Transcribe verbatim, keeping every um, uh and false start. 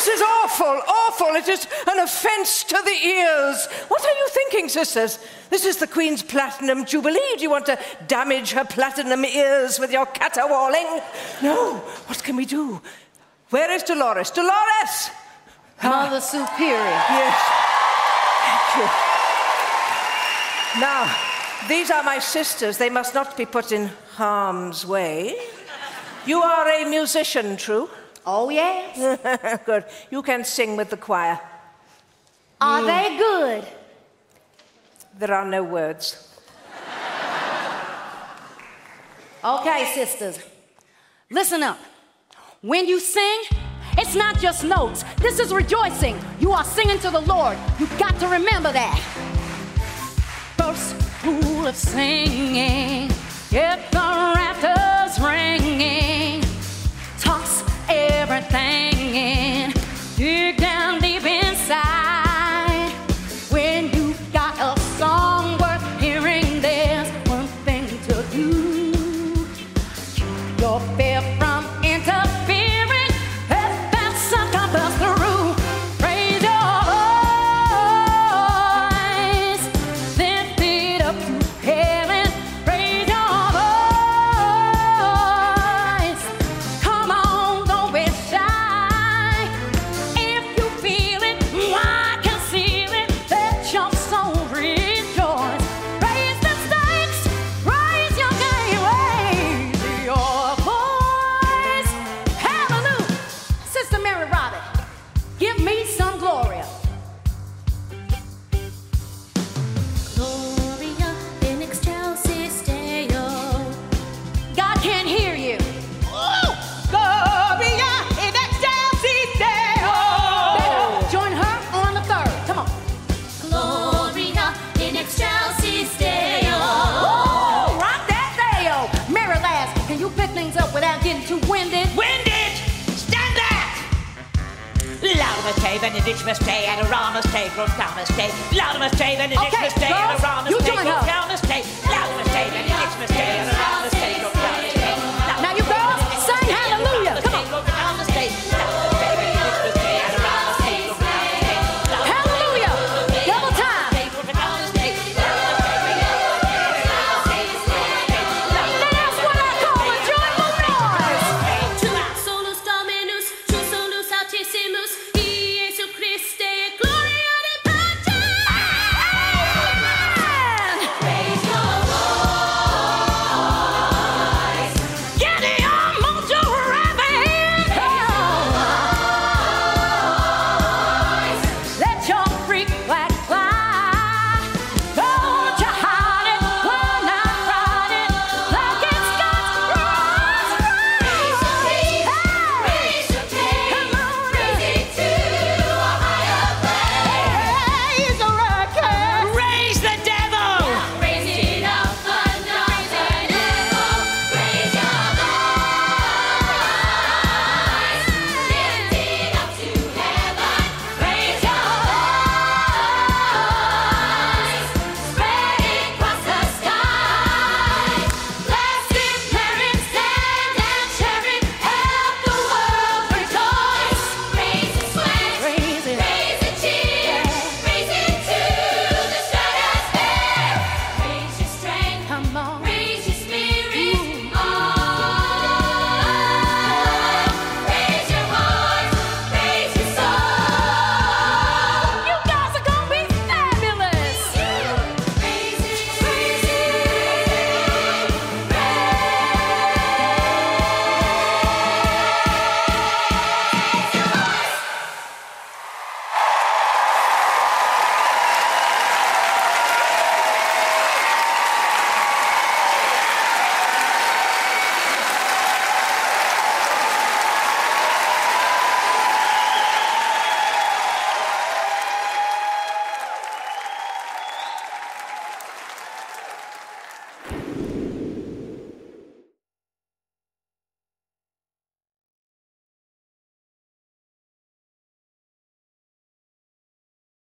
This is awful, awful. It is an offence to the ears. What are you thinking, sisters? This is the Queen's Platinum Jubilee. Do you want to damage her platinum ears with your caterwauling? No. What can we do? Where is Dolores? Dolores! Mother Superior. Yes. Thank you. Now, these are my sisters. They must not be put in harm's way. You are a musician, true? Oh, yes. Good. You can sing with the choir. Are mm. they good? There are no words. Okay, sisters. Listen up. When you sing, it's not just notes. This is rejoicing. You are singing to the Lord. You've got to remember that. First rule of singing, get the rafters ringing. Toss everything in. Dig down deep inside. When you've got a song worth hearing, there's one thing to do. Keep your fear from interfering. Let that sun come us through. Raise your voice. Lift it up to heaven. Raise your voice. Come on, don't be shy. If you feel it, I can see it. Let your soul rejoice. Raise the stakes. Raise your game. Raise your voice. Hallelujah. Sister Mary Robin, give me some Gloria. Gloria in excelsis Deo. God can't hear you. Gloria in excelsis Deo. Better join her on the third. Come on. Gloria in excelsis Deo. Ooh, rock that Deo. Mary Lass, can you pick things up without getting too winded? Winded! Stand back! Laudamus te, benedictus te, adoramus te, gloriamus te. Laudamus te, benedictus te, girls, adoramus you te, join her. gloriamus te. Laudamus te, benedictus te, adoramus